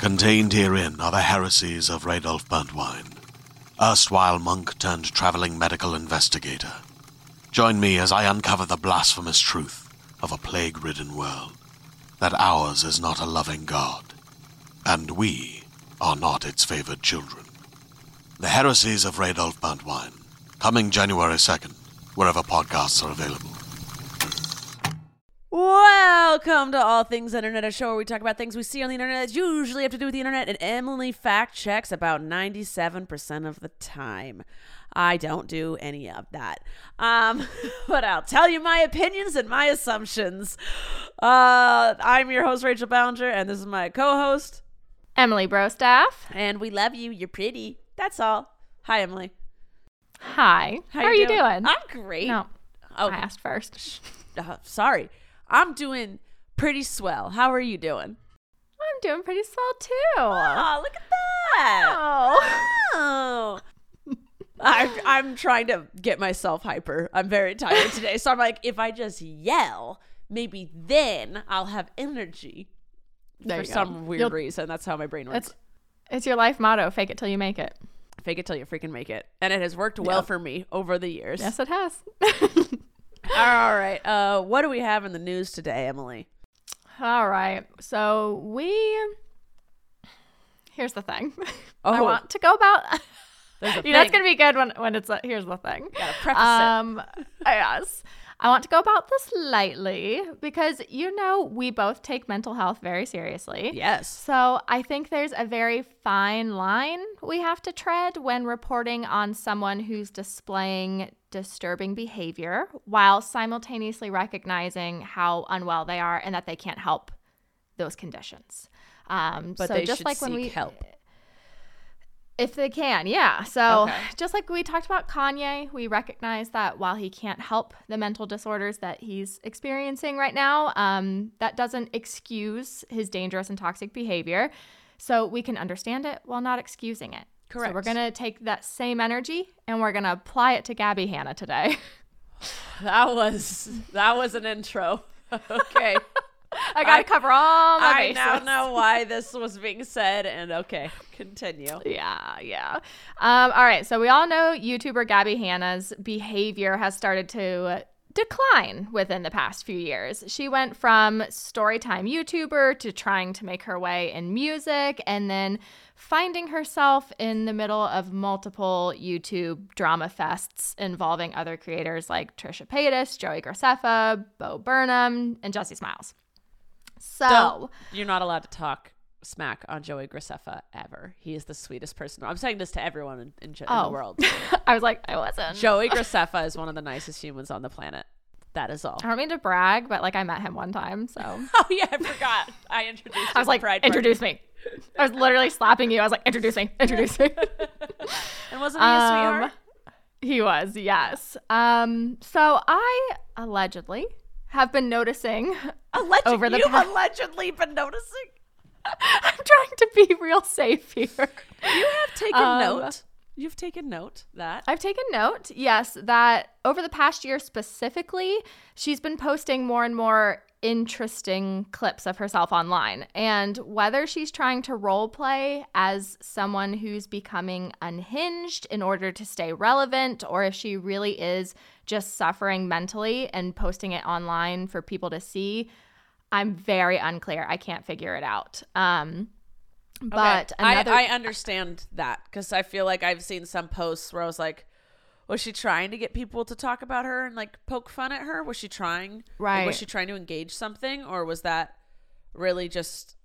Contained herein are the heresies of Radolf Burntwine, erstwhile monk turned traveling medical investigator. Join me as I uncover the blasphemous truth of a plague-ridden world, that ours is not a loving God, and we are not its favored children. The heresies of Radolf Burntwine, coming January 2nd, wherever podcasts are available. Welcome to All Things Internet, a show where we talk about things we see on the internet that usually have to do with the internet, and Emily fact checks about 97% of the time. I don't do any of that. But I'll tell you my opinions and my assumptions. I'm your host, Rachel Ballinger, and this is my co-host, Emily Brostaff. And we love you. You're pretty. That's all. Hi, Emily. Hi. How are you doing? I'm great. No, oh, I asked first. Sorry. I'm doing pretty swell. How are you doing? I'm doing pretty swell, too. Oh, look at that. Oh. I'm trying to get myself hyper. I'm very tired today. So I'm like, if I just yell, maybe then I'll have energy. For some weird reason. That's how my brain works. It's your life motto. Fake it till you make it. Fake it till you freaking make it. And it has worked well for me over the years. Yes, it has. All right. What do we have in the news today, Emily? All right. So here's the thing. Oh. I want to go about... That's going to be good when it's here's the thing. Gotta preface it. Yes. I want to go about this lightly because, we both take mental health very seriously. Yes. So I think there's a very fine line we have to tread when reporting on someone who's displaying disturbing behavior while simultaneously recognizing how unwell they are and that they can't help those conditions. But so they just should like when seek help. If they can, yeah. So Okay. just like we talked about Kanye, we recognize that while he can't help the mental disorders that he's experiencing right now, that doesn't excuse his dangerous and toxic behavior. So we can understand it while not excusing it. Correct. So we're going to take that same energy and we're going to apply it to Gabby Hanna today. That was an intro. Okay. I got to cover all my bases. I now know why this was being said, and okay, continue. Yeah. All right, so we all know YouTuber Gabby Hanna's behavior has started to decline within the past few years. She went from storytime YouTuber to trying to make her way in music, and then finding herself in the middle of multiple YouTube drama fests involving other creators like Trisha Paytas, Joey Graceffa, Bo Burnham, and Jessie Smiles. So you're not allowed to talk smack on Joey Graceffa ever. He is the sweetest person. I'm saying this to everyone in the world. I was like, I wasn't. Joey Graceffa is one of the nicest humans on the planet. That is all. I don't mean to brag, but I met him one time. So oh yeah, I forgot. I introduced you. I was like, introduce me. I was literally slapping you. I was like, introduce me. And wasn't he a sweetheart? He was, yes. So I allegedly have been noticing over the You've allegedly been noticing? I'm trying to be real safe here. You have taken note. You've taken note that. I've taken note, yes, that over the past year specifically, she's been posting more and more interesting clips of herself online. And whether she's trying to role play as someone who's becoming unhinged in order to stay relevant, or if she really is just suffering mentally and posting it online for people to see, I'm very unclear. I can't figure it out. But okay. I understand that because I feel like I've seen some posts where I was like, was she trying to get people to talk about her and poke fun at her? Was she trying? Right. Was she trying to engage something, or was that really just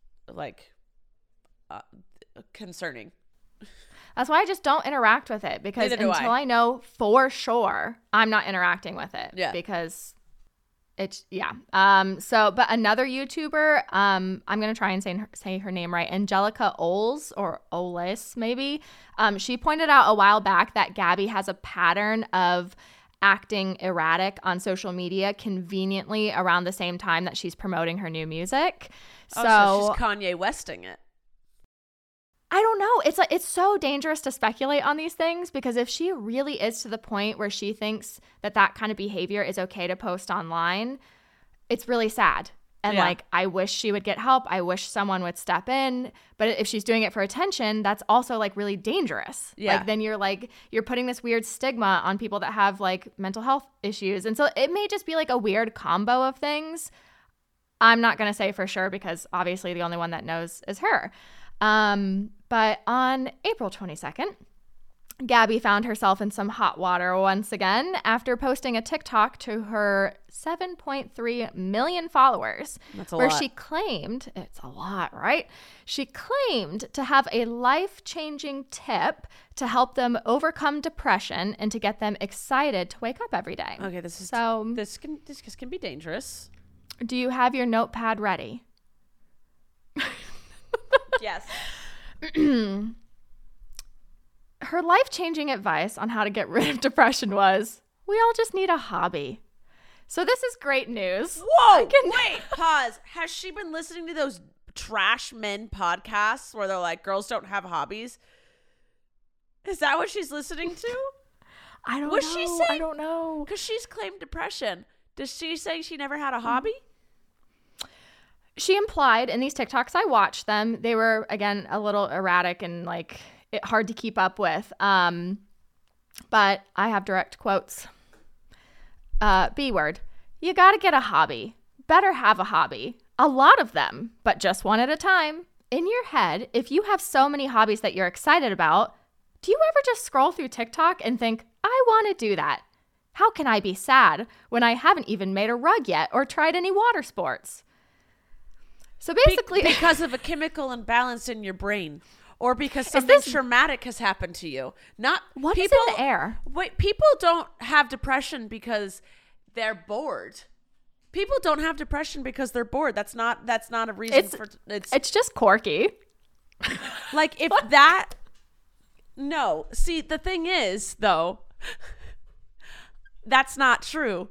concerning? That's why I just don't interact with it because until I know for sure, I'm not interacting with it. Yeah. Because it's but another YouTuber, I'm gonna try and say her name right, Angelica Oles or Oles maybe. She pointed out a while back that Gabby has a pattern of acting erratic on social media conveniently around the same time that she's promoting her new music. So she's Kanye Westing it. I don't know. It's so dangerous to speculate on these things because if she really is to the point where she thinks that kind of behavior is okay to post online, it's really sad And Yeah. like, I wish she would get help. I wish someone would step in. But if she's doing it for attention, that's also like really dangerous. Yeah. Like then you're putting this weird stigma on people that have like mental health issues. And so it may just be like a weird combo of things. I'm not going to say for sure because obviously the only one that knows is her. But on April 22nd, Gabby found herself in some hot water once again after posting a TikTok to her 7.3 million followers. That's a where lot. she claimed, it's a lot, right? She claimed to have a life-changing tip to help them overcome depression and to get them excited to wake up every day. Okay, this can be dangerous. Do you have your notepad ready? Yes. Her life-changing advice on how to get rid of depression was, we all just need a hobby. So this is great news. Whoa! Wait, pause. Has she been listening to those trash men podcasts where they're like, girls don't have hobbies? Is that what she's listening to? I don't Was know. she saying- I don't know. Because she's claimed depression. Does she say she never had a hobby? She implied in these TikToks, I watched them. They were, again, a little erratic and like hard to keep up with. But I have direct quotes. B word. You got to get a hobby. Better have a hobby. A lot of them, but just one at a time. In your head, if you have so many hobbies that you're excited about, do you ever just scroll through TikTok and think, I want to do that? How can I be sad when I haven't even made a rug yet or tried any water sports? So basically, Because of a chemical imbalance in your brain. Or because something traumatic has happened to you. Not what is people, in the air? Wait, people don't have depression because they're bored. People don't have depression because they're bored. That's not a reason for It's just quirky. like if that. No, see, the thing is though, that's not true.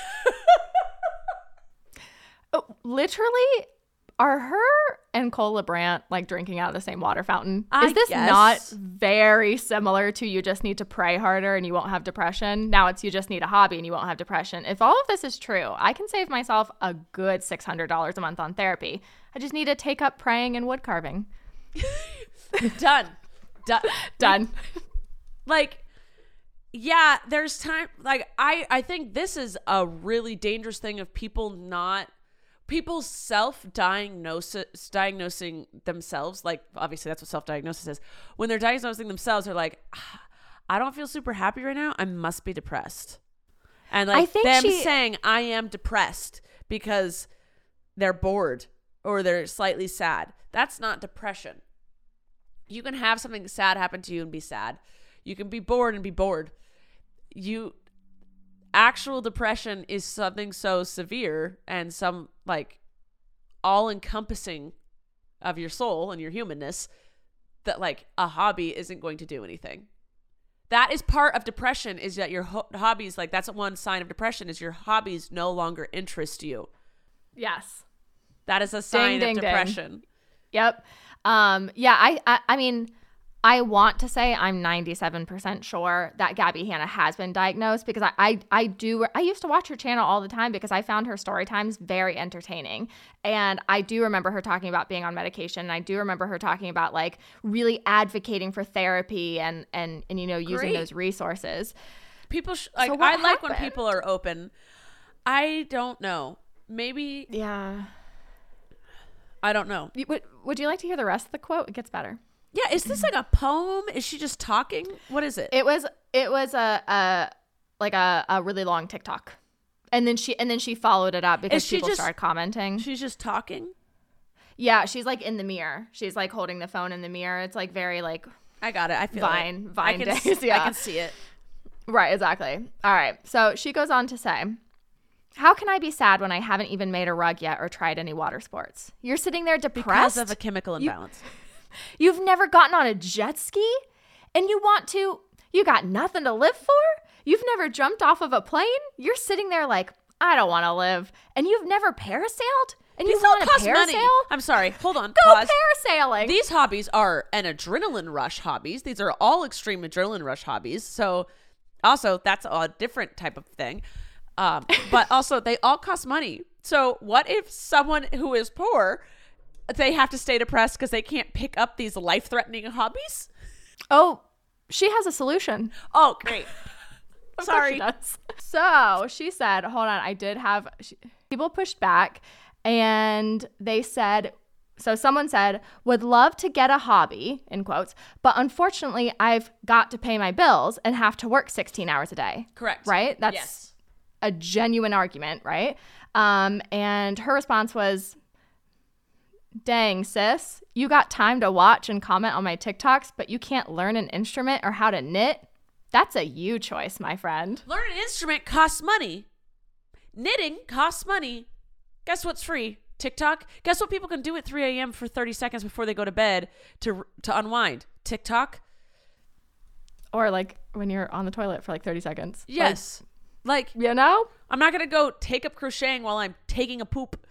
Literally, are her and Cole LeBrant like drinking out of the same water fountain? I Is this guess. not very similar to you just need to pray harder and you won't have depression? Now it's you just need a hobby and you won't have depression. If all of this is true, I can save myself a good $600 a month on therapy. I just need to take up praying and wood carving. Done. Done. Like, yeah, there's time. Like, I think this is a really dangerous thing of people diagnosing themselves. Like, obviously that's what self-diagnosis is. When they're diagnosing themselves, they're like, I don't feel super happy right now. I must be depressed. And like I think saying I am depressed because they're bored or they're slightly sad. That's not depression. You can have something sad happen to you and be sad. You can be bored and be bored. Actual depression is something so severe and some like all-encompassing of your soul and your humanness that like a hobby isn't going to do anything. That is part of depression, is that your hobbies, like that's one sign of depression, is your hobbies no longer interest you. Yes. That is a sign Ding, of ding, depression. ding. Yep. Yeah, I mean, I want to say I'm 97% sure that Gabby Hanna has been diagnosed because I used to watch her channel all the time because I found her story times very entertaining. And I do remember her talking about being on medication. And I do remember her talking about like really advocating for therapy and you know, using Great. those resources. People So what I like when happened? people are open. I don't know. Maybe Yeah. I don't know. Would you like to hear the rest of the quote? It gets better. Yeah, is this like a poem? Is she just talking? What is it? It was a really long TikTok. And then she followed it up because Is she people just- started commenting. She's just talking? Yeah, she's like in the mirror. She's like holding the phone in the mirror. It's like very like I got it. I feel Vine it. I can days. Yeah. I can see it. right, exactly. All right. So she goes on to say, how can I be sad when I haven't even made a rug yet or tried any water sports? You're sitting there Because depressed. of a chemical imbalance. You've never gotten on a jet ski and you got nothing to live for? You've never jumped off of a plane? You're sitting there like, I don't want to live. And you've never parasailed? And you These all want to cost money. parasail? I'm sorry. Hold on. Go Pause. parasailing. These hobbies are an adrenaline rush hobbies. These are all extreme adrenaline rush hobbies. So also that's a different type of thing. But also they all cost money. So what if someone who is poor, they have to stay depressed because they can't pick up these life-threatening hobbies? Oh, she has a solution. Oh, great. Of course Sorry. she does. So she said, hold on, people pushed back and they said, so someone said, would love to get a hobby, in quotes, but unfortunately I've got to pay my bills and have to work 16 hours a day. Correct. Right? That's yes. a genuine argument, right? And her response was, dang, sis, you got time to watch and comment on my TikToks, but you can't learn an instrument or how to knit? That's a you choice, my friend. Learn an instrument costs money. Knitting costs money. Guess what's free? TikTok. Guess what people can do at 3 a.m. for 30 seconds before they go to bed to unwind? TikTok. Or like when you're on the toilet for like 30 seconds. Yes. Like, you know? I'm not going to go take up crocheting while I'm taking a poop.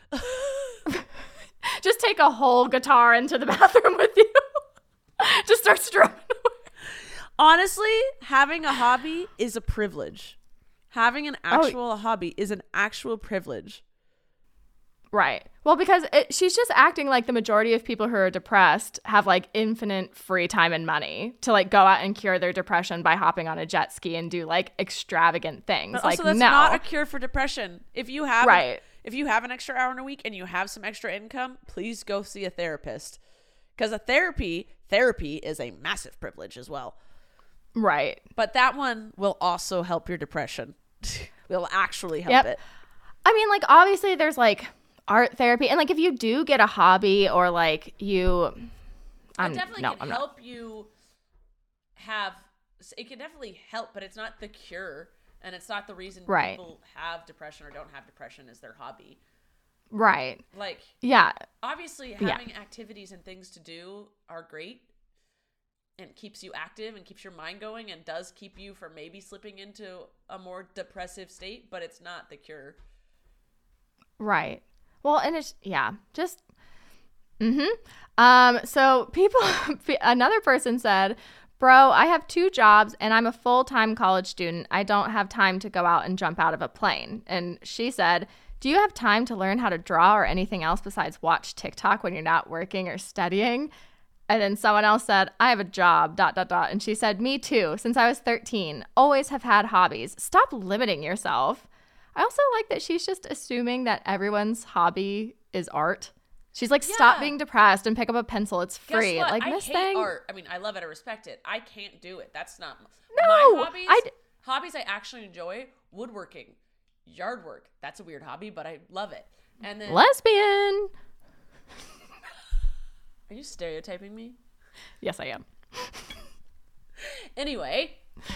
Just take a whole guitar into the bathroom with you. Just start strumming. Honestly, having a hobby is a privilege. Having an actual hobby is an actual privilege. Right. Well, because she's just acting like the majority of people who are depressed have like infinite free time and money to like go out and cure their depression by hopping on a jet ski and do like extravagant things. But like, also, that's no. not a cure for depression. If you have right. If you have an extra hour in a week and you have some extra income, please go see a therapist. Because therapy is a massive privilege as well. Right. But that one will also help your depression. Will actually help it. I mean, like, obviously there's like art therapy. And like, if you do get a hobby or like you... It definitely can help you have... It can definitely help, but it's not the cure. And it's not the reason people have depression or don't have depression is their hobby. Right. Like, yeah. Obviously, having activities and things to do are great and keeps you active and keeps your mind going and does keep you from maybe slipping into a more depressive state, but it's not the cure. Right. Well, and it's, just, so another person said, bro, I have 2 jobs and I'm a full-time college student. I don't have time to go out and jump out of a plane. And she said, do you have time to learn how to draw or anything else besides watch TikTok when you're not working or studying? And then someone else said, I have a job, ... And she said, me too. Since I was 13, always have had hobbies. Stop limiting yourself. I also like that she's just assuming that everyone's hobby is art. She's like, stop being depressed and pick up a pencil. It's free. Guess what? Like, I this hate thing. art. I mean, I love it. I respect it. I can't do it. That's not no, my hobbies. I actually enjoy: woodworking, yard work. That's a weird hobby, but I love it. And then lesbian. Are you stereotyping me? Yes, I am. Anyway,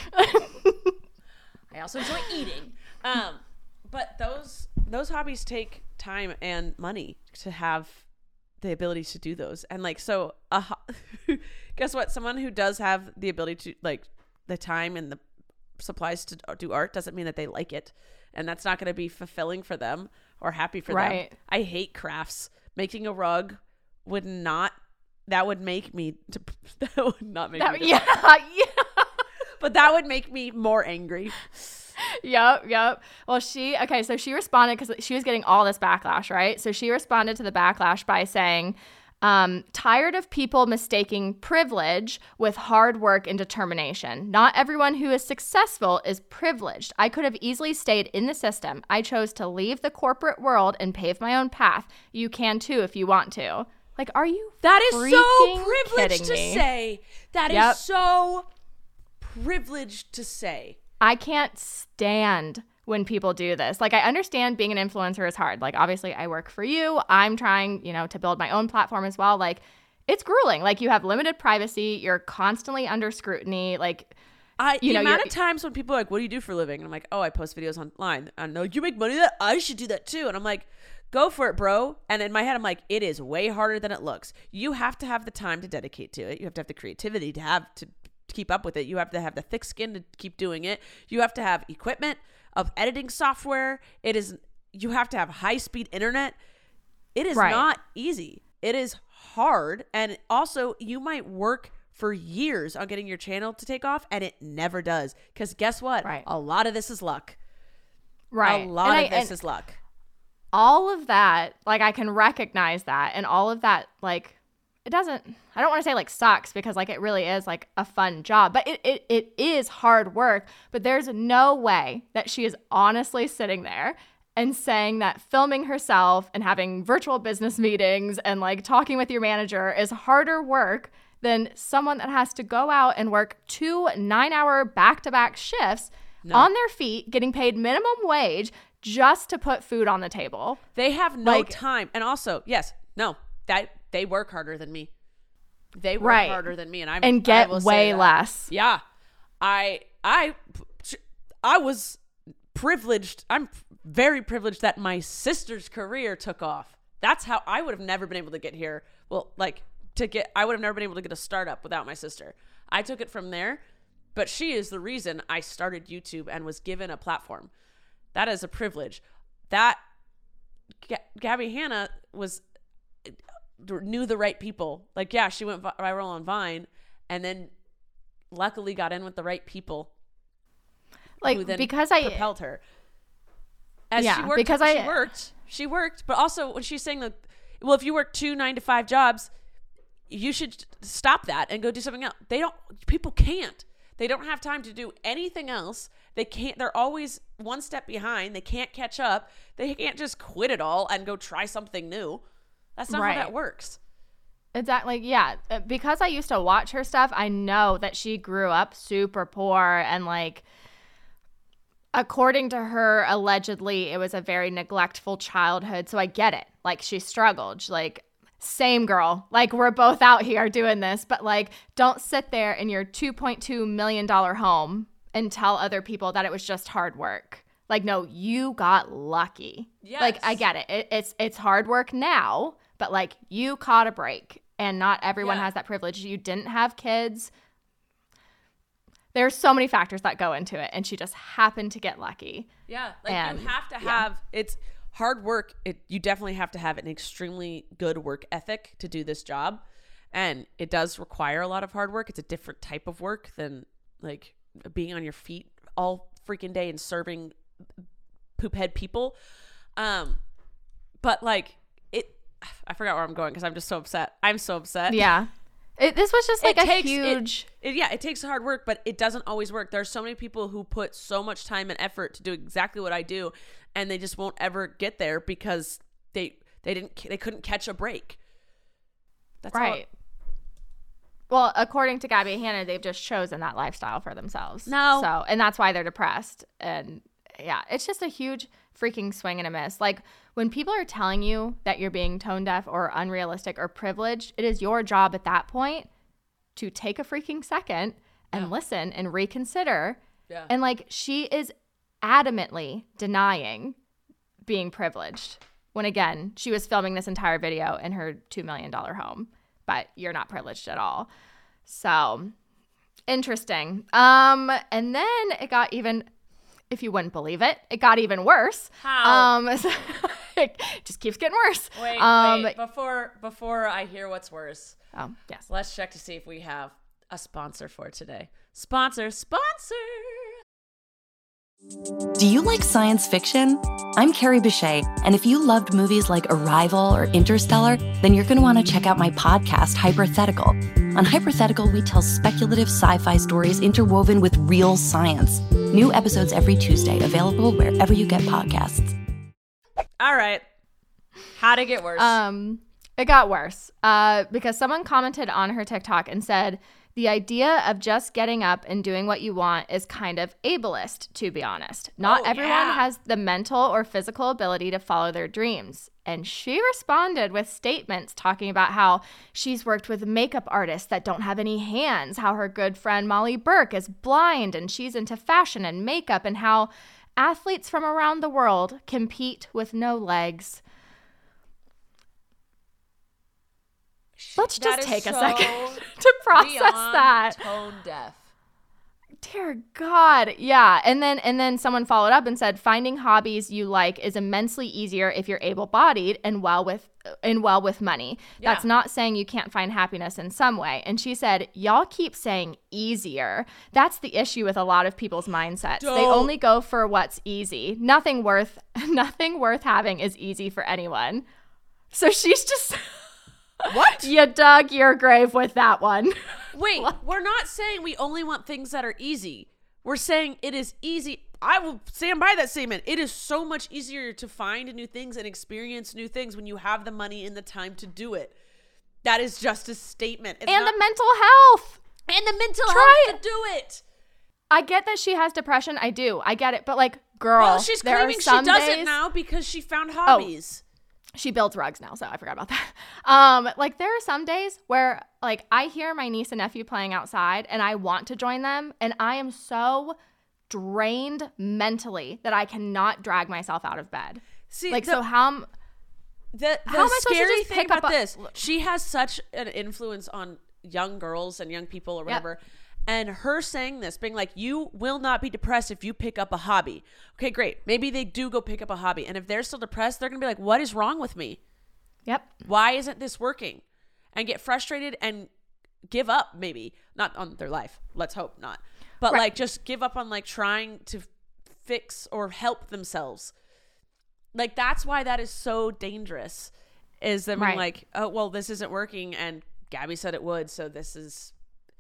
I also enjoy eating. But those hobbies take time and money to have the ability to do those. And like, so guess what? Someone who does have the ability to, like, the time and the supplies to do art doesn't mean that they like it. And that's not going to be fulfilling for them or happy for them. I hate crafts. Making a rug would not, that would make me, that would not make me. Yeah. But that would make me more angry. Yep. Well, so she responded because she was getting all this backlash, right? So she responded to the backlash by saying, tired of people mistaking privilege with hard work and determination. Not everyone who is successful is privileged. I could have easily stayed in the system. I chose to leave the corporate world and pave my own path. You can too if you want to. Like, are you That is so privileged to me? say. That is so privileged to say. I can't stand when people do this. Like, I understand being an influencer is hard. Like, obviously I work for you. I'm trying, to build my own platform as well. Like, it's grueling. Like, you have limited privacy. You're constantly under scrutiny. Like, the amount of times when people are like, what do you do for a living? And I'm like, oh, I post videos online. I know you make money that I should do that too. And I'm like, go for it, bro. And in my head, I'm like, it is way harder than it looks. You have to have the time to dedicate to it. You have to have the creativity to keep up with it. You have to have the thick skin to keep doing it. You have to have equipment of editing software. You have to have high-speed internet. It is not easy. It is hard. And also, you might work for years on getting your channel to take off, and it never does. Because guess what? A lot of this is luck. A lot of this is luck. all of that, like, I can recognize that, and all of that, like, I don't want to say like sucks, because like it really is like a fun job, but it is hard work. But there's no way that she is honestly sitting there and saying that filming herself and having virtual business meetings and like talking with your manager is harder work than someone that has to go out and work 2 9-hour back-to-back shifts on their feet, getting paid minimum wage just to put food on the table. They have no time. And also, yes, no, that they work harder than me. They work harder than me, and get way less. Yeah, I was privileged. I'm very privileged that my sister's career took off. That's how I would have never been able to get here. Well, like I would have never been able to get a startup without my sister. I took it from there, but she is the reason I started YouTube and was given a platform. That is a privilege. That Gabby Hanna knew the right people. Like, yeah, she went viral on Vine, and then luckily got in with the right people. Like, who then because propelled her. As she worked, because she worked. But also, when she's saying that, well, if you work 2 9-to-5 jobs, you should stop that and go do something else. People can't. They don't have time to do anything else. They can't. They're always one step behind. They can't catch up. They can't just quit it all and go try something new. That's not how that works. Exactly. Yeah. Because I used to watch her stuff, I know that she grew up super poor, and like, according to her, allegedly, it was a very neglectful childhood. So I get it. Like, she struggled. Like, same girl. Like, we're both out here doing this, but like, don't sit there in your $2.2 million home and tell other people that it was just hard work. Like, no, you got lucky. Yes. Like, I get it. It's hard work now, but like, you caught a break, and not everyone has that privilege. You didn't have kids. There's so many factors that go into it, and she just happened to get lucky. Yeah, like, you have to have it's hard work. You definitely have to have an extremely good work ethic to do this job, and it does require a lot of hard work. It's a different type of work than like being on your feet all freaking day and serving poop head people. But like, I forgot where I'm going because I'm just so upset. I'm so upset. Yeah. This was just like huge. It takes hard work, but it doesn't always work. There's so many people who put so much time and effort to do exactly what I do, and they just won't ever get there because they couldn't catch a break. That's right. Well, according to Gabby Hanna, they've just chosen that lifestyle for themselves. And that's why they're depressed. And yeah, it's just a huge freaking swing and a miss. Like, when people are telling you that you're being tone deaf or unrealistic or privileged, it is your job at that point to take a freaking second and listen and reconsider. Yeah. And like, she is adamantly denying being privileged when, again, she was filming this entire video in her $2 million home, but you're not privileged at all. So interesting. And then it got even, if you wouldn't believe it, it got even worse. How? So it just keeps getting worse. Wait. Before I hear what's worse. Oh, yes. Let's check to see if we have a sponsor for today. Sponsor. Do you like science fiction? I'm Carrie Bechet, and if you loved movies like Arrival or Interstellar, then you're going to want to check out my podcast, Hypothetical. On Hypothetical, we tell speculative sci-fi stories interwoven with real science. New episodes every Tuesday, available wherever you get podcasts. All right. How'd it get worse? It got worse because someone commented on her TikTok and said, the idea of just getting up and doing what you want is kind of ableist, to be honest. Not everyone has the mental or physical ability to follow their dreams. And she responded with statements talking about how she's worked with makeup artists that don't have any hands, how her good friend Molly Burke is blind and she's into fashion and makeup, and how athletes from around the world compete with no legs. Let's just take a second to process that. Tone deaf. Dear God. Yeah. And then someone followed up and said, finding hobbies you like is immensely easier if you're able-bodied and well with money. Yeah. That's not saying you can't find happiness in some way. And she said, y'all keep saying easier. That's the issue with a lot of people's mindsets. They only go for what's easy. Nothing worth having is easy for anyone. So she's just What? You dug your grave with that one. Wait, we're not saying we only want things that are easy. We're saying it is easy. I will stand by that statement. It is so much easier to find new things and experience new things when you have the money and the time to do it. That is just a statement. It's And not, the mental health. and the mental Try health to do it. I get that she has depression. I do. I get it. But like, girl, Well, she's there claiming are she some does days, it now because she found hobbies. She builds rugs now, so I forgot about that. Like there are some days where like I hear my niece and nephew playing outside and I want to join them and I am so drained mentally that I cannot drag myself out of bed. See, Like, the, so how the am I supposed to scary just thing pick up about a- this, she has such an influence on young girls and young people or whatever. And her saying this, being like, you will not be depressed if you pick up a hobby. Okay, great. Maybe they do go pick up a hobby. And if they're still depressed, they're going to be like, what is wrong with me? Yep. Why isn't this working? And get frustrated and give up, maybe. Not on their life. Let's hope not. But Right. like just give up on like trying to fix or help themselves. Like that's why that is so dangerous. Is them being Right. like, oh, well, this isn't working. And Gabby said it would. So this is...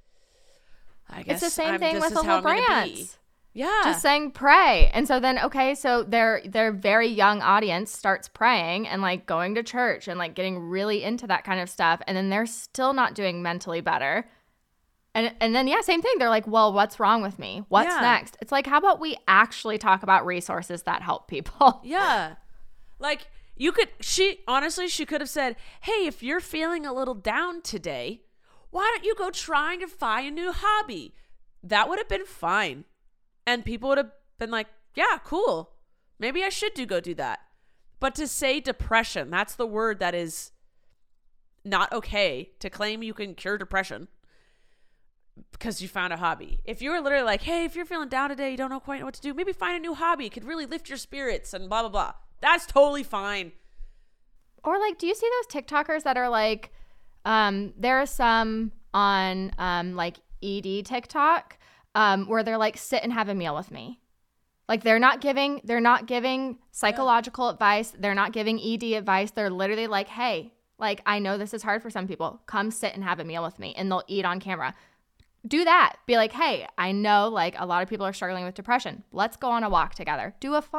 I guess It's the same thing this with is how the I'm gonna be. brands. Yeah. Just saying pray. And so then, okay, so their very young audience starts praying and like going to church and like getting really into that kind of stuff. And then they're still not doing mentally better. And then, yeah, same thing. They're like, well, what's wrong with me? What's Yeah. next? It's like, how about we actually talk about resources that help people? Yeah. Like she could have said, hey, if you're feeling a little down today, why don't you go trying to find a new hobby? That would have been fine. And people would have been like, yeah, cool. Maybe I should go do that. But to say depression, that's the word that is not okay, to claim you can cure depression because you found a hobby. If you were literally like, hey, if you're feeling down today, you don't know quite what to do, maybe find a new hobby. It could really lift your spirits and blah, blah, blah. That's totally fine. Or like, do you see those TikTokers that are like, there are some on like ED TikTok where they're like, sit and have a meal with me. Like they're not giving psychological advice. They're not giving ED advice. They're literally like, hey, like I know this is hard for some people. Come sit and have a meal with me, and they'll eat on camera. Do that. Be like, hey, I know like a lot of people are struggling with depression. Let's go on a walk together. Do a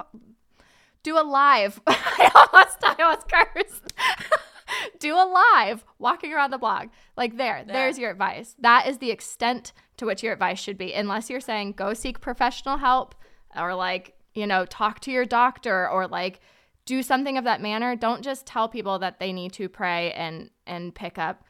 live. I almost cursed. Do a live walking around the block. Like there's your advice. That is the extent to which your advice should be. Unless you're saying go seek professional help or like, talk to your doctor or like do something of that manner. Don't just tell people that they need to pray and pick up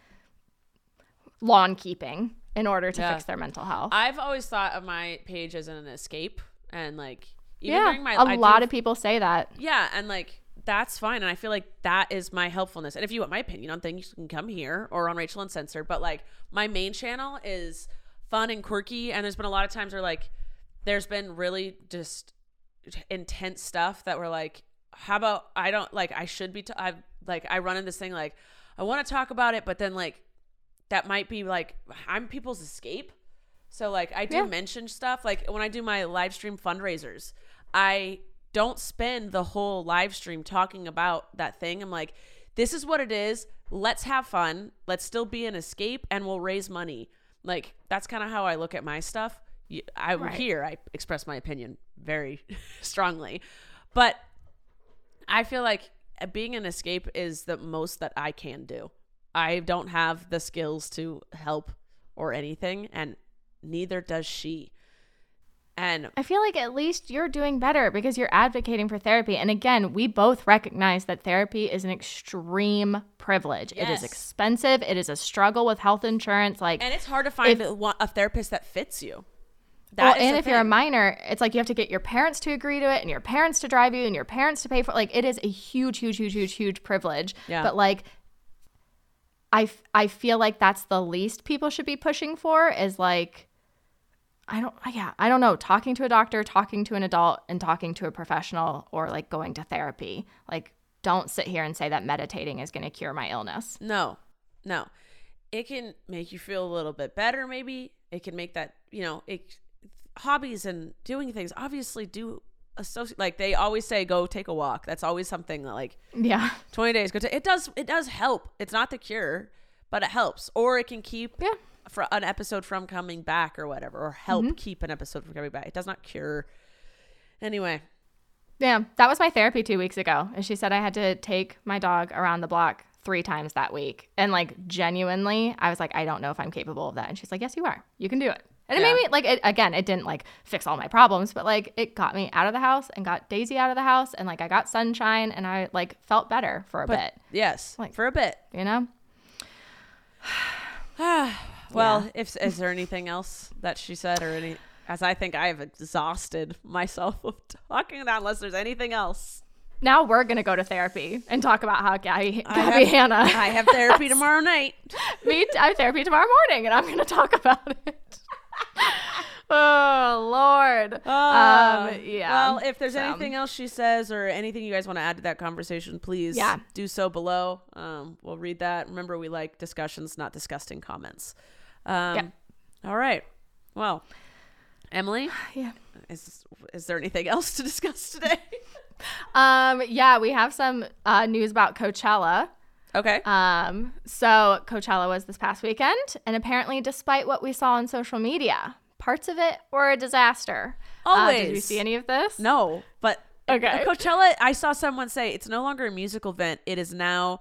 lawn keeping in order to fix their mental health. I've always thought of my page as an escape, and like even yeah, during my a lot of people say that. Yeah, and like that's fine, and I feel like that is my helpfulness. And if you want my opinion on things, you can come here or on Rachel Uncensored. But like my main channel is fun and quirky, and there's been a lot of times where like there's been really just intense stuff that we're like, how about I don't like I should be I run in this thing like I want to talk about it, but then like that might be like I'm people's escape. So like I do mention stuff like when I do my live stream fundraisers, I don't spend the whole live stream talking about that thing. I'm like, this is what it is. Let's have fun. Let's still be an escape, and we'll raise money. Like that's kind of how I look at my stuff. I express my opinion very strongly, but I feel like being an escape is the most that I can do. I don't have the skills to help or anything, and neither does she. And I feel like at least you're doing better because you're advocating for therapy. And again, we both recognize that therapy is an extreme privilege. Yes. It is expensive. It is a struggle with health insurance. and it's hard to find a therapist that fits you. And if you're a minor, it's like you have to get your parents to agree to it and your parents to drive you and your parents to pay for it. Like it is a huge, huge, huge, huge, huge privilege. Yeah. But like, I feel like that's the least people should be pushing for is like I don't know, talking to a doctor, talking to an adult, and talking to a professional, or like going to therapy. Like, don't sit here and say that meditating is going to cure my illness. No. It can make you feel a little bit better, maybe. It can make that, hobbies and doing things obviously do associate. Like, they always say, go take a walk. That's always something that, like, 20 days. It does help. It's not the cure, but it helps. Or it can keep for an episode from coming back or whatever, or help keep an episode from coming back. It does not cure. Anyway. Yeah, that was my therapy 2 weeks ago. And she said I had to take my dog around the block 3 times that week. And like, genuinely, I was like, I don't know if I'm capable of that. And she's like, yes, you are. You can do it. And it made me like, it didn't like fix all my problems, but like, it got me out of the house and got Daisy out of the house. And like, I got sunshine and I like felt better for a bit. Yes. Like, for a bit, Well, is there anything else that she said, or any, as I think I have exhausted myself of talking about, unless there's anything else. Now we're going to go to therapy and talk about how Gabby Hanna. I have therapy tomorrow night. I have therapy tomorrow morning, and I'm going to talk about it. Oh, Lord. Well, if there's anything else she says or anything you guys want to add to that conversation, please do so below. We'll read that. Remember, we like discussions, not disgusting comments. All right. Well, Emily, is there anything else to discuss today? We have some news about Coachella. Okay. So Coachella was this past weekend, and apparently, despite what we saw on social media, parts of it were a disaster. Always. Did you see any of this? No, but okay. Coachella, I saw someone say it's no longer a musical event. It is now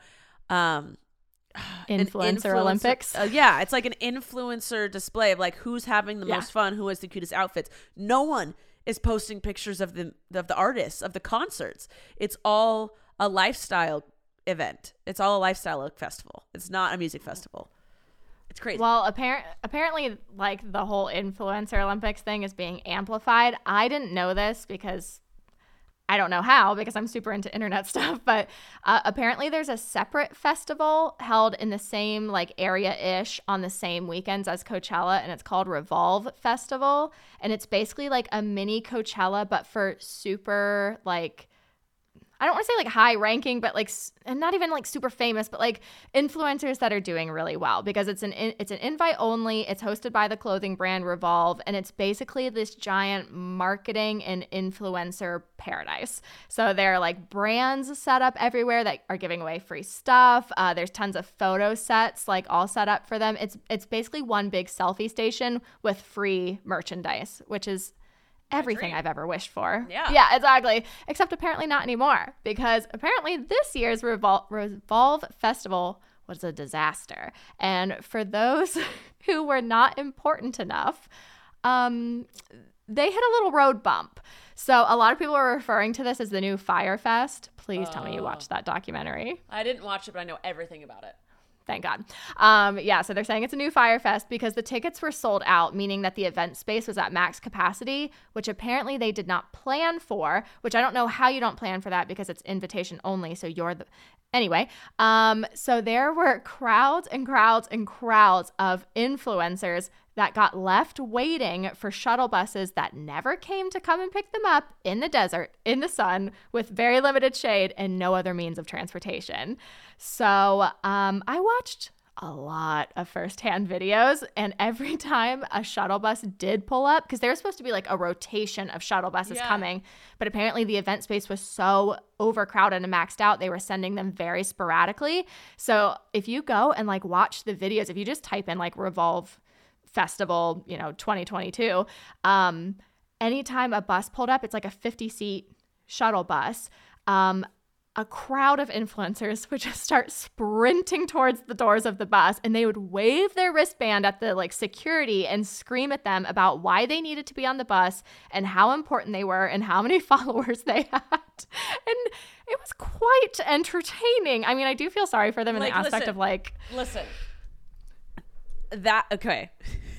influencer Olympics. It's like an influencer display of like who's having the most fun, who has the cutest outfits. No one is posting pictures of the artists, of the concerts. It's all a lifestyle event. It's all a lifestyle festival. It's not a music festival. It's crazy. Well, apparently, like, the whole influencer Olympics thing is being amplified. I didn't know this because I don't know how, because I'm super into internet stuff. But apparently there's a separate festival held in the same, like, area-ish on the same weekends as Coachella, and it's called Revolve Festival. And it's basically like a mini Coachella, but for super, like, I don't want to say like high ranking, but like, and not even like super famous, but like influencers that are doing really well, because it's an invite only. It's hosted by the clothing brand Revolve, and it's basically this giant marketing and influencer paradise. So there are like brands set up everywhere that are giving away free stuff. There's tons of photo sets like all set up for them. It's basically one big selfie station with free merchandise, which is everything I've ever wished for. Yeah, exactly. Except apparently not anymore, because apparently this year's Revolve Festival was a disaster. And for those who were not important enough, they hit a little road bump. So a lot of people are referring to this as the new Fyre Fest. Please tell me you watched that documentary. I didn't watch it, but I know everything about it. Thank God. So they're saying it's a new Fyre Fest because the tickets were sold out, meaning that the event space was at max capacity, which apparently they did not plan for, which I don't know how you don't plan for that, because it's invitation only. So anyway, so there were crowds and crowds and crowds of influencers that got left waiting for shuttle buses that never came to come and pick them up in the desert, in the sun, with very limited shade and no other means of transportation. So I watched a lot of firsthand videos, and every time a shuttle bus did pull up, because there was supposed to be like a rotation of shuttle buses coming, but apparently the event space was so overcrowded and maxed out, they were sending them very sporadically. So if you go and like watch the videos, if you just type in like Revolve Festival, 2022, anytime a bus pulled up, it's like a 50-seat shuttle bus. A crowd of influencers would just start sprinting towards the doors of the bus, and they would wave their wristband at the like security and scream at them about why they needed to be on the bus and how important they were and how many followers they had. And it was quite entertaining. I mean, I do feel sorry for them in the aspect of like, listen, that okay.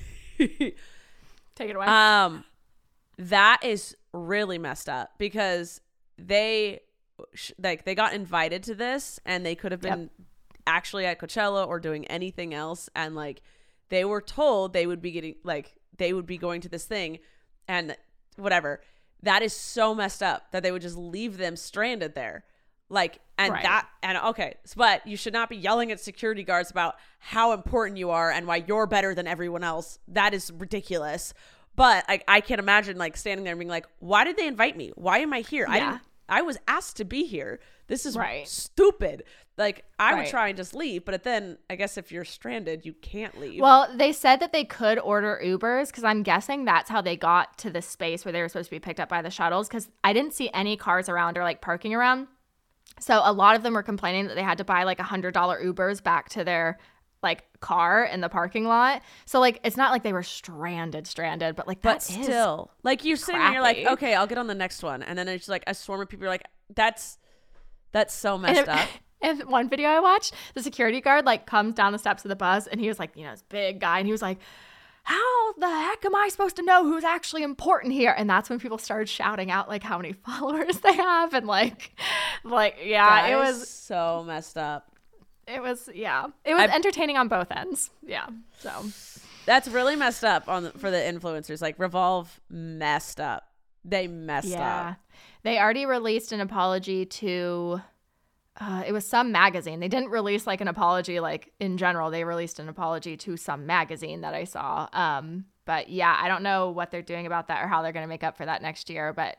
Take it away. That is really messed up, because they got invited to this, and they could have been actually at Coachella or doing anything else, and like they were told they would be getting like they would be going to this thing and whatever. That is so messed up that they would just leave them stranded there. Like, and Right. okay, but you should not be yelling at security guards about how important you are and why you're better than everyone else. That is ridiculous. But I can't imagine like standing there and being like, why did they invite me? Why am I here? Yeah. I was asked to be here. This is Right. stupid. Like, I would Right. try and just leave, but then I guess if you're stranded, you can't leave. Well, they said that they could order Ubers because I'm guessing that's how they got to the space where they were supposed to be picked up by the shuttles, because I didn't see any cars around or like parking around. So a lot of them were complaining that they had to buy like $100 Ubers back to their like car in the parking lot. So like it's not like they were stranded, but like but that is still, like you're sitting there, you're like, crappy. okay, I'll get on the next one. And then it's like a swarm of people are like, that's so messed up. And one video I watched, the security guard like comes down the steps of the bus and he was like, this big guy, and he was like, how the heck am I supposed to know who's actually important here? And that's when people started shouting out like how many followers they have and like yeah, That it is was so messed up. it was entertaining on both ends. Yeah. So That's really messed up for the influencers. Like Revolve messed up. They messed up. They already released an apology to it was some magazine. They didn't release like an apology like in general. They released an apology to some magazine that I saw. But yeah, I don't know what they're doing about that or how they're going to make up for that next year. But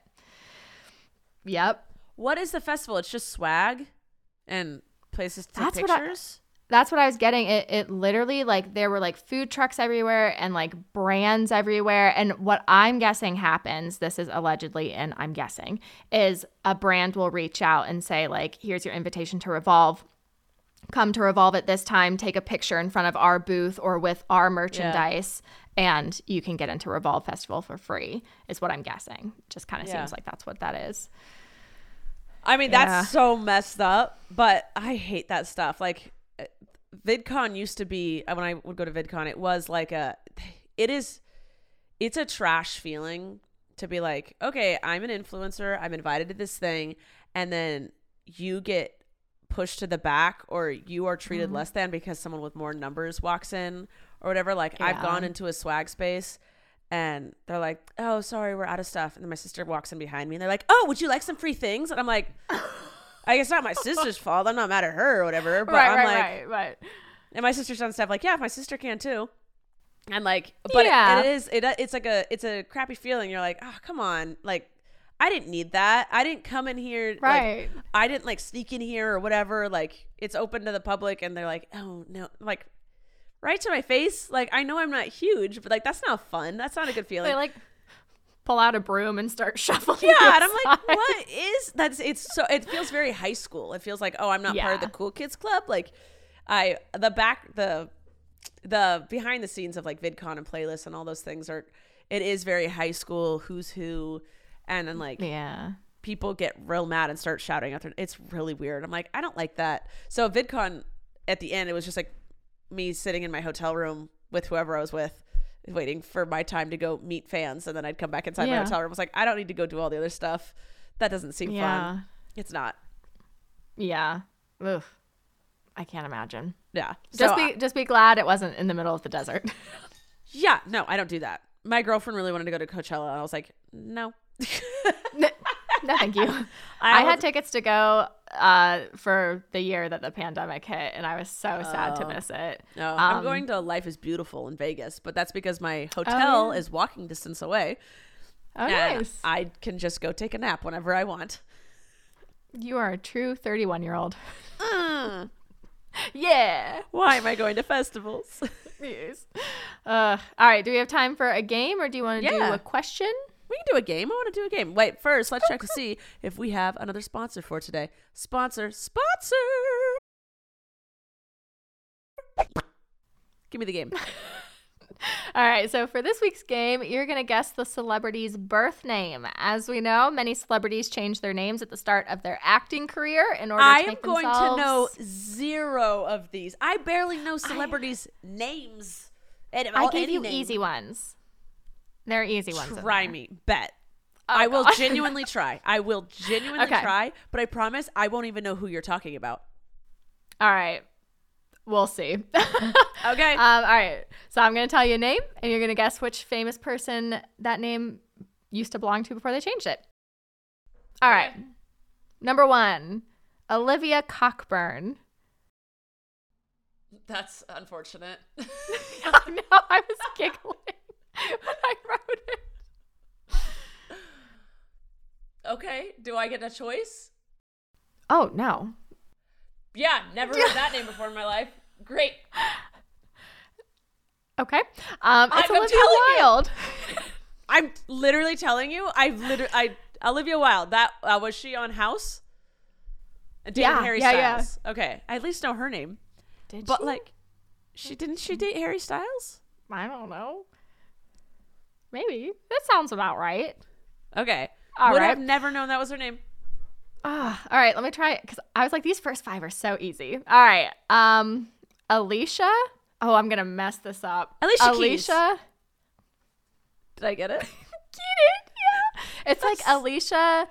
yep. What is the festival? It's just swag and places to take That's what pictures? That's what I was getting. It literally like there were like food trucks everywhere and like brands everywhere. And what I'm guessing happens, this is allegedly, and I'm guessing, is a brand will reach out and say like, here's your invitation to Revolve. Come to Revolve at this time, take a picture in front of our booth or with our merchandise, and you can get into Revolve Festival for free, is what I'm guessing. Just kind of seems like that's what that is. I mean, that's so messed up, but I hate that stuff. Like, VidCon used to be, when I would go to VidCon, it was like it's a trash feeling to be like, okay, I'm an influencer, I'm invited to this thing, and then you get pushed to the back or you are treated less than because someone with more numbers walks in or whatever. Like, I've gone into a swag space and they're like, oh, sorry, we're out of stuff. And then my sister walks in behind me and they're like, oh, would you like some free things? And I'm like, I guess not my sister's fault. I'm not mad at her or whatever. But I'm like, right. And my sister's done stuff like, yeah, if my sister can too. And like, but it's like it's a crappy feeling. You're like, oh, come on. Like, I didn't need that. I didn't come in here. Right. Like, I didn't like sneak in here or whatever. Like, it's open to the public and they're like, oh no, like right to my face. Like, I know I'm not huge, but like, that's not fun. That's not a good feeling. They like pull out a broom and start shuffling. Yeah, and I'm like, what is that? It feels very high school. It feels like, oh, I'm not part of the cool kids club. Like, the behind the scenes of like VidCon and playlists and all those things it is very high school, who's who, and then like people get real mad and start shouting out there. It's really weird. I'm like, I don't like that. So VidCon at the end, it was just like me sitting in my hotel room with whoever I was with, waiting for my time to go meet fans, and then I'd come back inside my hotel room. I was like, I don't need to go do all the other stuff. That doesn't seem fun. It's not. Yeah. Oof. I can't imagine. Yeah. Just be glad it wasn't in the middle of the desert. Yeah. No, I don't do that. My girlfriend really wanted to go to Coachella, and I was like, no. No, thank you. I had tickets to go for the year that the pandemic hit, and I was so sad to miss it. No, I'm going to Life is Beautiful in Vegas, but that's because my hotel is walking distance away. Oh, nice. I can just go take a nap whenever I want. You are a true 31-year-old. Yeah. Why am I going to festivals? Yes. All right. Do we have time for a game, or do you want to do a question? We can do a game. I want to do a game. Wait, first, let's check to see if we have another sponsor for today. Sponsor. Give me the game. All right, so for this week's game, you're going to guess the celebrity's birth name. As we know, many celebrities change their names at the start of their acting career in order to make themselves... I am going to know zero of these. I barely know celebrities' names. I gave you easy ones. There are easy ones. Try me. Bet. Oh, I will genuinely try. I will genuinely try, but I promise I won't even know who you're talking about. All right. We'll see. Okay. All right. So I'm going to tell you a name, and you're going to guess which famous person that name used to belong to before they changed it. All right. Number 1, Olivia Cockburn. That's unfortunate. I know. I was giggling when I wrote it. Okay. Do I get a choice? Oh, no. Yeah. Never heard that name before in my life. Great. Okay. It's I'm Olivia telling you. Wilde. I'm literally telling you. Olivia Wilde. That was she on House? Dated Harry Styles. Yeah. Okay. I at least know her name. Did But she? like, she date Harry Styles? I don't know. Maybe. That sounds about right. Okay. All Would right. have never known that was her name. All right, let me try it because I was like, these first 5 are so easy. All right. Alicia. Oh, I'm gonna mess this up. Alicia Keys. Alicia. Did I get it? Get it? Yeah. It's like Alicia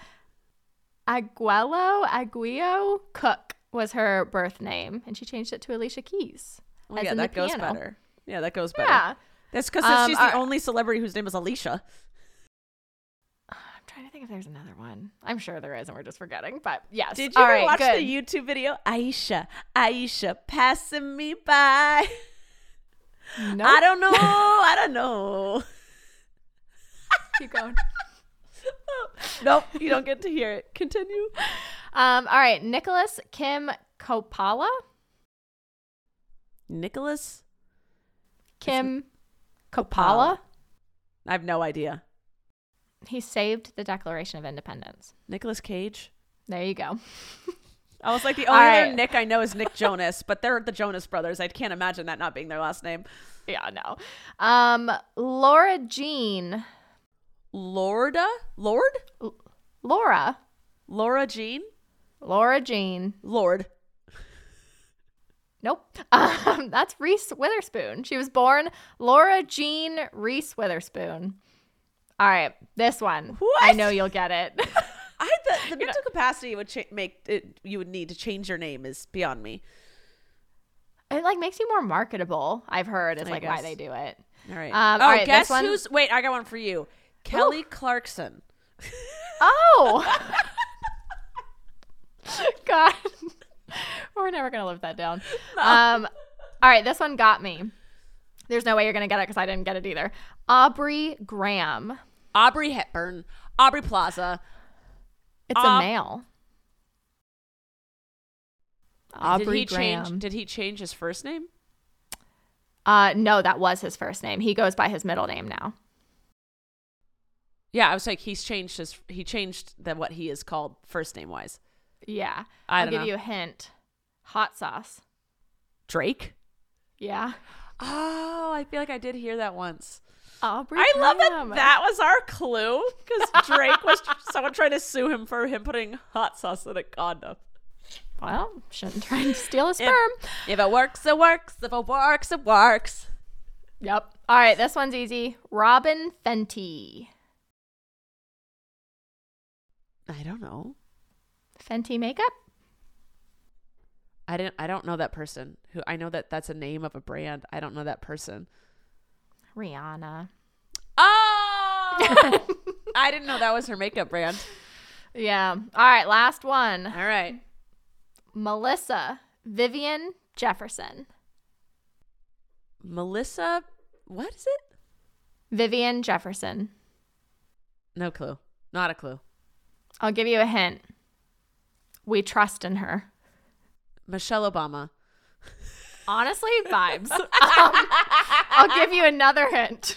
Aguillo Cook was her birth name, and she changed it to Alicia Keys. Oh, as yeah, in the that goes piano. better. Yeah, that goes better. Yeah. That's because she's all the right. only celebrity whose name is Alicia. I'm trying to think if there's another one. I'm sure there is, and we're just forgetting. But yes. Did you All ever right, watch good. the YouTube video? Aisha, passing me by. Nope. I don't know. Keep going. Nope, you don't get to hear it. Continue. All right, Nicholas Kim Coppola. Nicholas Kim Coppola. I have no idea. He saved the Declaration of Independence. Nicholas Cage. There you go. I was like, the All only other right. Nick I know is Nick Jonas, but they're the Jonas Brothers. I can't imagine that not being their last name. Yeah, no. Laura Jean. Lord? Laura. Laura Jean? Laura Jean. Lord. Nope. That's Reese Witherspoon. She was born Laura Jean Reese Witherspoon. All right, this one. What? I know you'll get it. The mental capacity would make it. You would need to change your name is beyond me. It like makes you more marketable. I've heard is I like why guess. they do it. All right. All right, guess this one- who's? Wait, I got one for you. Kelly Clarkson. Oh. God. We're never going to live that down. All right, this one got me. There's no way you're going to get it because I didn't get it either. Aubrey Graham. Aubrey Hepburn. Aubrey Plaza. It's a male. Did Aubrey he Graham. change? Did he change his first name? No, that was his first name. He goes by his middle name now. Yeah, I was like, he changed what he is called first name wise. Yeah. I I'll don't give know. you a hint. Hot sauce. Drake. Yeah. Oh, I feel like I did hear that once. Aubrey I love Graham. that was our clue because Drake was someone trying to sue him for him putting hot sauce in a condom. Well, shouldn't try and steal a sperm. If it works, it works. If it works, it works. Yep. All right, this one's easy. Robin Fenty. I don't know. Fenty makeup? I don't know that person. Who I know that's a name of a brand. I don't know that person. Rihanna. Oh! I didn't know that was her makeup brand. Yeah. All right, last one. All right. Melissa Vivian Jefferson. Melissa, what is it? Vivian Jefferson. No clue. Not a clue. I'll give you a hint. We trust in her. Michelle Obama. Honestly, vibes. I'll give you another hint.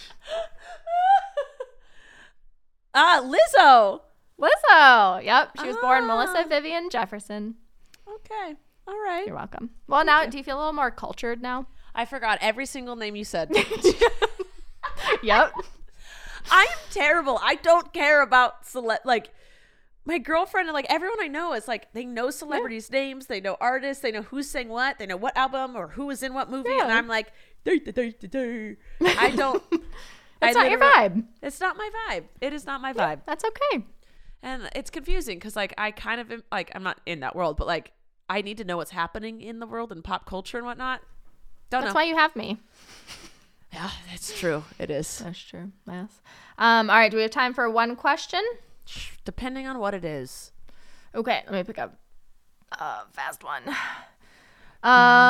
Lizzo. Lizzo. Yep. She was born Ah. Melissa Vivian Jefferson. Okay. All right. You're welcome. Well, now, do you feel a little more cultured now? I forgot every single name you said. Yep. I am terrible. I don't care about like my girlfriend and like everyone I know is like they know celebrities' names, they know artists, they know who sang what, they know what album or who was in what movie, and I'm like, I don't. That's not your vibe. It's not my vibe. It is not my vibe, That's okay. and it's confusing because like I kind of am, like I'm not in that world, but like I need to know what's happening in the world and pop culture and whatnot. That's why you have me. Yeah, that's true. It is. That's true. Yes. All right. Do we have time for one question? Depending on what it is. Okay. Let me pick up a fast one. Oh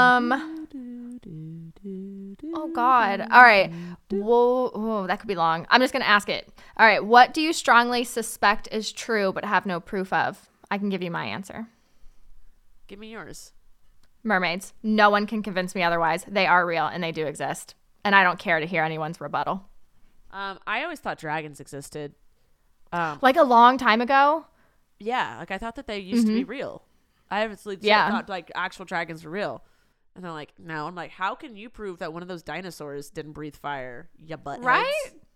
God. All right. Whoa, that could be long. I'm just going to ask it. All right. What do you strongly suspect is true but have no proof of? I can give you my answer. Give me yours. Mermaids. No one can convince me otherwise. They are real and they do exist. And I don't care to hear anyone's rebuttal. I always thought dragons existed. Like a long time ago? Yeah. Like I thought that they used to be real. I obviously thought like actual dragons were real. And they're like, no. I'm like, how can you prove that one of those dinosaurs didn't breathe fire? You buttheads. Right?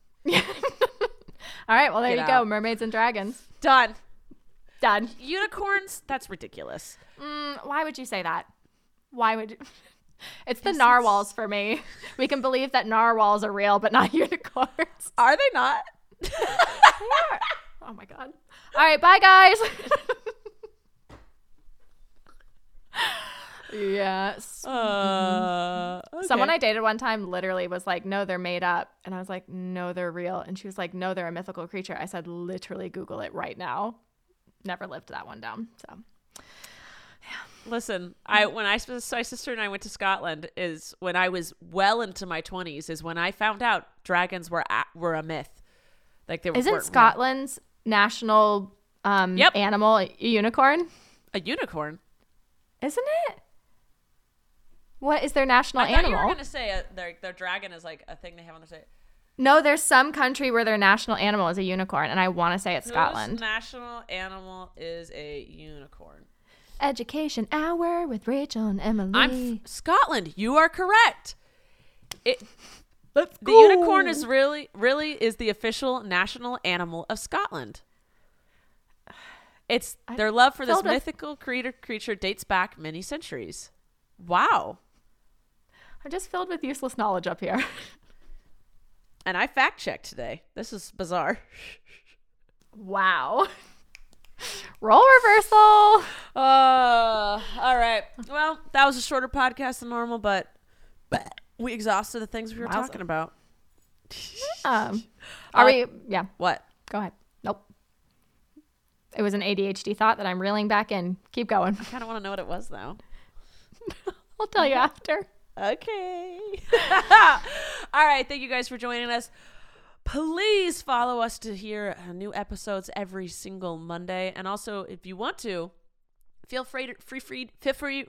All right. Well, there Get you out. go. Mermaids and dragons. Done. Done. Unicorns? That's ridiculous. Why would you say that? Why would you? It's the narwhals for me. We can believe that narwhals are real, but not unicorns. Are they not? They are. Oh my God. All right. Bye, guys. Yes. Okay. Someone I dated one time literally was like, no, they're made up. And I was like, no, they're real. And she was like, no, they're a mythical creature. I said, literally Google it right now. Never lived that one down. So Listen, my sister and I went to Scotland is when I was well into my 20s is when I found out dragons were a myth. Like they were. Isn't Scotland's national animal a unicorn? A unicorn? Isn't it? What is their national I thought animal? you were going to say their dragon is like a thing they have on their site. No, there's some country where their national animal is a unicorn, and I want to say it's Whose Scotland. national animal is a unicorn? Education Hour with Rachel and Emily. Scotland. You are correct. Let's The unicorn is really is the official national animal of Scotland. It's their love for this mythical creature dates back many centuries. Wow. I'm just filled with useless knowledge up here. And I fact checked today. This is bizarre. Wow. Role reversal. All right. Well, that was a shorter podcast than normal, but we exhausted the things we were talking about. Are we? Yeah. What? Go ahead. Nope. It was an ADHD thought that I'm reeling back in. Keep going. I kind of want to know what it was, though. I'll tell you after. Okay. All right. Thank you guys for joining us. Please follow us to hear new episodes every single Monday. And also, if you want to, feel free to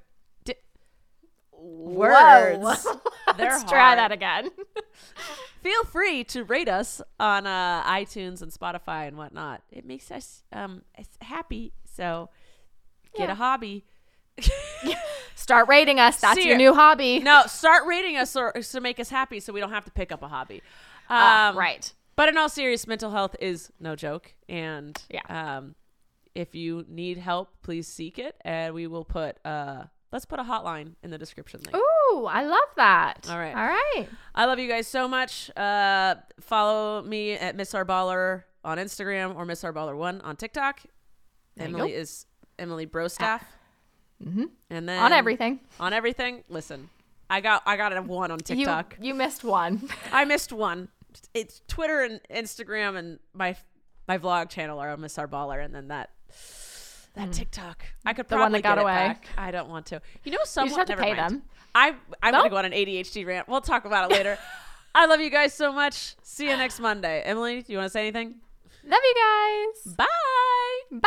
words. Let's try that again. Feel free to rate us on iTunes and Spotify and whatnot. It makes us happy. So get a hobby. Start rating us. That's your new hobby. No, start rating us to make us happy so we don't have to pick up a hobby. Right. But in all seriousness, mental health is no joke. And if you need help, please seek it. And we will put let's put a hotline in the description link. Ooh, I love that. All right. All right. I love you guys so much. Follow me at Miss Arballer on Instagram or Miss Arballer1 on TikTok. Emily is Emily Brostaff. Mm-hmm. And then on everything. Listen, I got a 1 on TikTok. You missed one. I missed one. It's Twitter and Instagram and my vlog channel are on Miss Arballer, and then that TikTok. I could probably the one that got get it away. back. I don't want to. You know, someone You just have to never pay mind. them. I'm gonna go on an ADHD rant. We'll talk about it later. I love you guys so much. See you next Monday. Emily, do you want to say anything? Love you guys. Bye.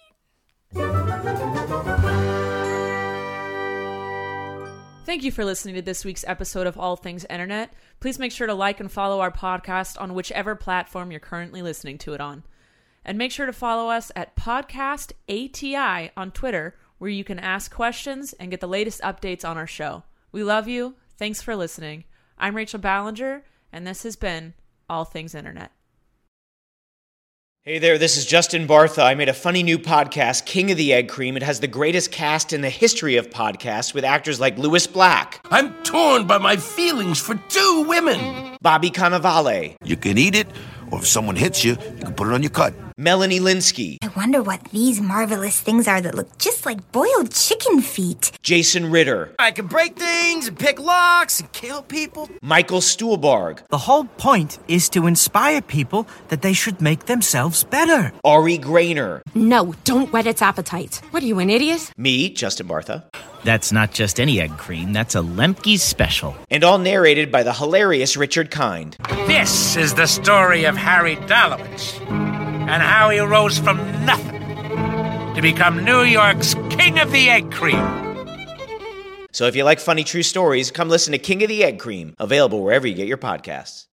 Bye. Thank you for listening to this week's episode of All Things Internet. Please make sure to like and follow our podcast on whichever platform you're currently listening to it on. And make sure to follow us at Podcast ATI on Twitter, where you can ask questions and get the latest updates on our show. We love you. Thanks for listening. I'm Rachel Ballinger, and this has been All Things Internet. Hey there, this is Justin Bartha. I made a funny new podcast, King of the Egg Cream. It has the greatest cast in the history of podcasts with actors like Louis Black. I'm torn by my feelings for 2 women. Bobby Cannavale. You can eat it, or if someone hits you, you can put it on your cut. Melanie Linsky, I wonder what these marvelous things are that look just like boiled chicken feet. Jason Ritter, I can break things and pick locks and kill people. Michael Stuhlbarg, The whole point is to inspire people that they should make themselves better. Ari Grainer, No, don't whet its appetite. What are you, an idiot? me, Justin Bartha, That's not just any egg cream, that's a Lemke's special. and all narrated by the hilarious Richard Kind. This is the story of Harry Dalowitz and how he rose from nothing to become New York's King of the Egg Cream. So if you like funny true stories, come listen to King of the Egg Cream, available wherever you get your podcasts.